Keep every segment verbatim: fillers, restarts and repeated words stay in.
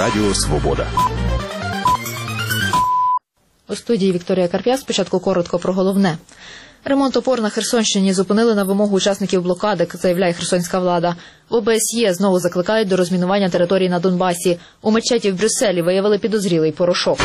Радіо Свобода. У студії Вікторія Карп'я. Спочатку коротко про головне. Ремонт опор на Херсонщині зупинили на вимогу учасників блокади, заявляє херсонська влада. В О Б С Є знову закликають до розмінування територій на Донбасі. У мечеті в Брюсселі виявили підозрілий порошок.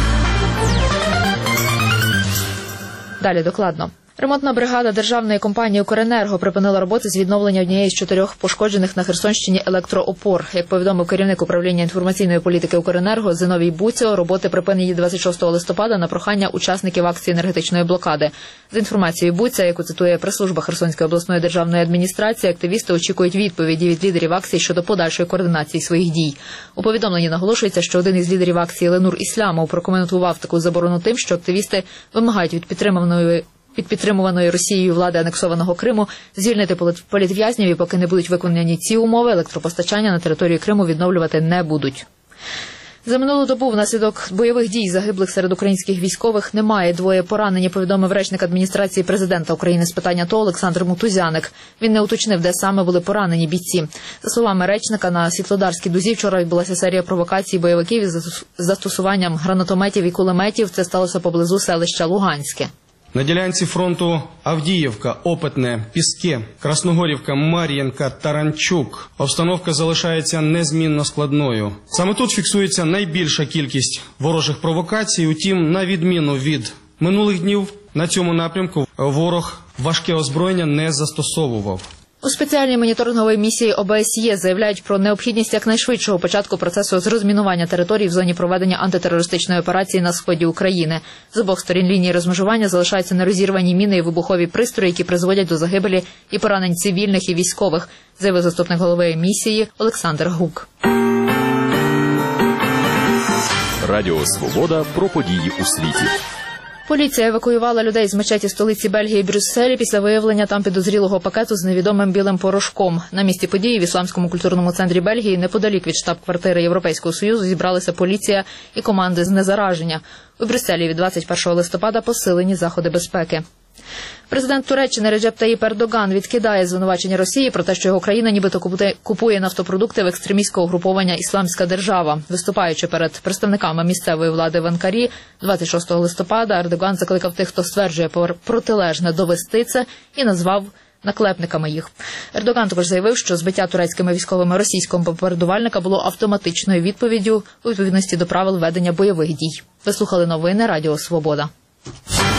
Далі докладно. Ремонтна бригада державної компанії «Укренерго» припинила роботи з відновлення однієї з чотирьох пошкоджених на Херсонщині електроопор. Як повідомив керівник управління інформаційної політики «Укренерго» Зиновій Буцьо, роботи припинені двадцять шостого листопада на прохання учасників акції енергетичної блокади. За інформацією Буцья, яку цитує прес-служба Херсонської обласної державної адміністрації, активісти очікують відповіді від лідерів акції щодо подальшої координації своїх дій. У повідомленні наголошується, що один із лідерів акції Ленур Іслямов прокоментував таку заборону тим, що активісти вимагають від підтримуваної від підтримуваної Росією влади анексованого Криму звільнити політв'язнів, і поки не будуть виконані ці умови, електропостачання на території Криму відновлювати не будуть. За минулу добу внаслідок бойових дій загиблих серед українських військових немає. Двоє поранені, повідомив речник адміністрації президента України з питань АТО Олександр Мутузяник. Він не уточнив, де саме були поранені бійці. За словами речника, на Світлодарській дузі вчора відбулася серія провокацій бойовиків із застосуванням гранатометів і кулеметів. Це сталося поблизу селища Луганське. На ділянці фронту Авдіївка, Опитне, Піски, Красногорівка, Мар'їнка, Таранчук обстановка залишається незмінно складною. Саме тут фіксується найбільша кількість ворожих провокацій, утім, на відміну від минулих днів, на цьому напрямку ворог важке озброєння не застосовував. У спеціальній моніторинговій місії О Б С Є заявляють про необхідність якнайшвидшого початку процесу з розмінування територій в зоні проведення антитерористичної операції на сході України. З обох сторін лінії розмежування залишаються нерозірвані міни і вибухові пристрої, які призводять до загибелі і поранень цивільних і військових, заявив заступник голови місії Олександр Гук. Радіо Свобода про події у світі. Поліція евакуювала людей з мечеті столиці Бельгії Брюсселі після виявлення там підозрілого пакету з невідомим білим порошком. На місці події в Ісламському культурному центрі Бельгії, неподалік від штаб-квартири Європейського Союзу, зібралися поліція і команди з незараження. У Брюсселі від двадцять першого листопада посилені заходи безпеки. Президент Туреччини Реджеп Таїп Ердоган відкидає звинувачення Росії про те, що його країна нібито купує нафтопродукти в екстремістського угруповання «Ісламська держава». Виступаючи перед представниками місцевої влади в Анкарі двадцять шостого листопада, Ердоган закликав тих, хто стверджує протилежне, довести це і назвав наклепниками їх. Ердоган також заявив, що збиття турецькими військовими російського бомбардувальника було автоматичною відповіддю у відповідності до правил ведення бойових дій. Ви слухали новини Радіо Свобода.